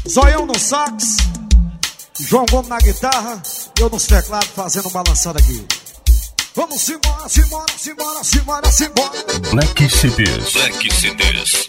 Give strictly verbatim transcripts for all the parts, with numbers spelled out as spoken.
Zoião no sax, João Gomes na guitarra, eu nos teclados fazendo uma lançada aqui. Vamos embora, simbora, simbora, simbora, simbora. Black C Ds. Black C Ds.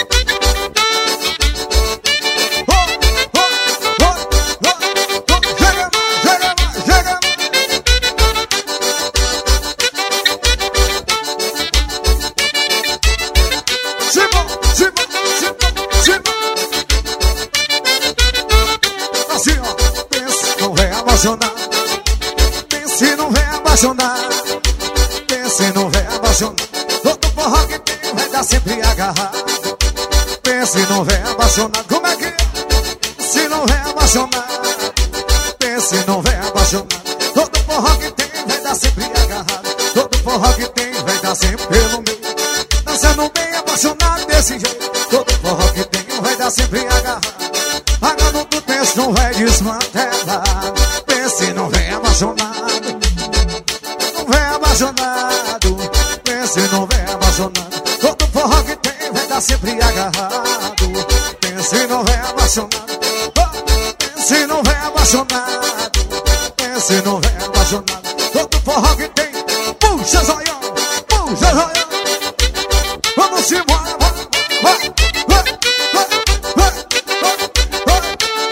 Pense, não vem apaixonar. Pense, não vem apaixonar. Todo forró que tem vai dar sempre agarrado. Pense, não vem apaixonar. Como é que é? Se não vem apaixonar. Pense, não vem apaixonar. Todo forró que tem vai dar sempre agarrado. Todo forró que tem vai dar sempre pelo meio. Dançando bem apaixonado desse jeito. Todo forró que tem vai dar sempre agarrado. Pagando do pense, não vai desmantelar. Pense, não vem apaixonado. Não vem apaixonado. Pense, não vem apaixonado. Todo forró que tem vai dar sempre agarrado. Pense, não vem apaixonado. Oh, pense, não vem apaixonado. Pense, não vem apaixonado. Todo forró que tem. Puxa, zoião, puxa, zoião. Vamos embora, vai, vai, vai, vai, vai, vai.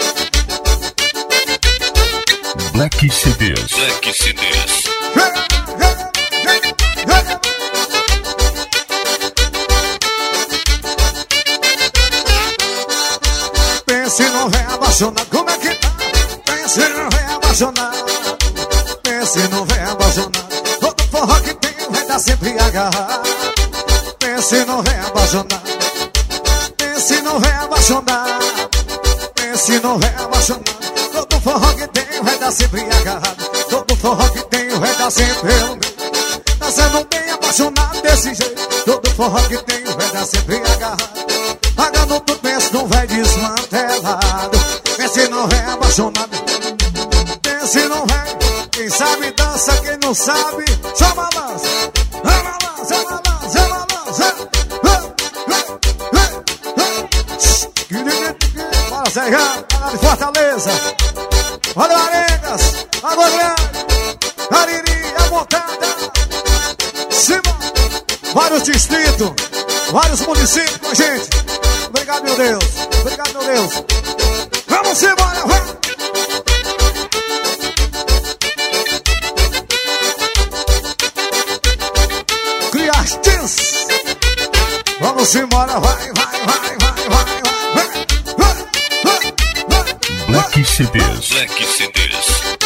Black C Ds. Black C Ds. Pense, não vem apaixonado. Como é que tá? Pense, não vem apaixonado. Pense, não vem apaixonado. Todo forró que tem vai dar sempre agarrado. Pense, não vem apaixonado. Pense, não vem apaixonado. Pense, não vem apaixonado. Todo forró que tem vai dar sempre agarrado. Todo forró que tem vai dar sempre o meu. Tá sendo bem apaixonado desse jeito. Todo forró que tem vai dar sempre agarrado. Pagando tudo, pense, não vai desmantelado. Pense, não vem apaixonado. Pense, não vem. Quem sabe dança, quem não sabe só balança. Balança, balança, balança. Bora, Serrão, lá de Fortaleza. Olha o Arengas, Água Grande, Ariri, a Montada, Simão, vários distritos, vários municípios com a gente. Obrigado, meu Deus. Obrigado, meu Deus. Vamos embora, vai. Criastis. Vamos embora, vai, vai, vai, vai, vai, vai, vai, vai, vai, vai. Black C Ds. Black C Ds.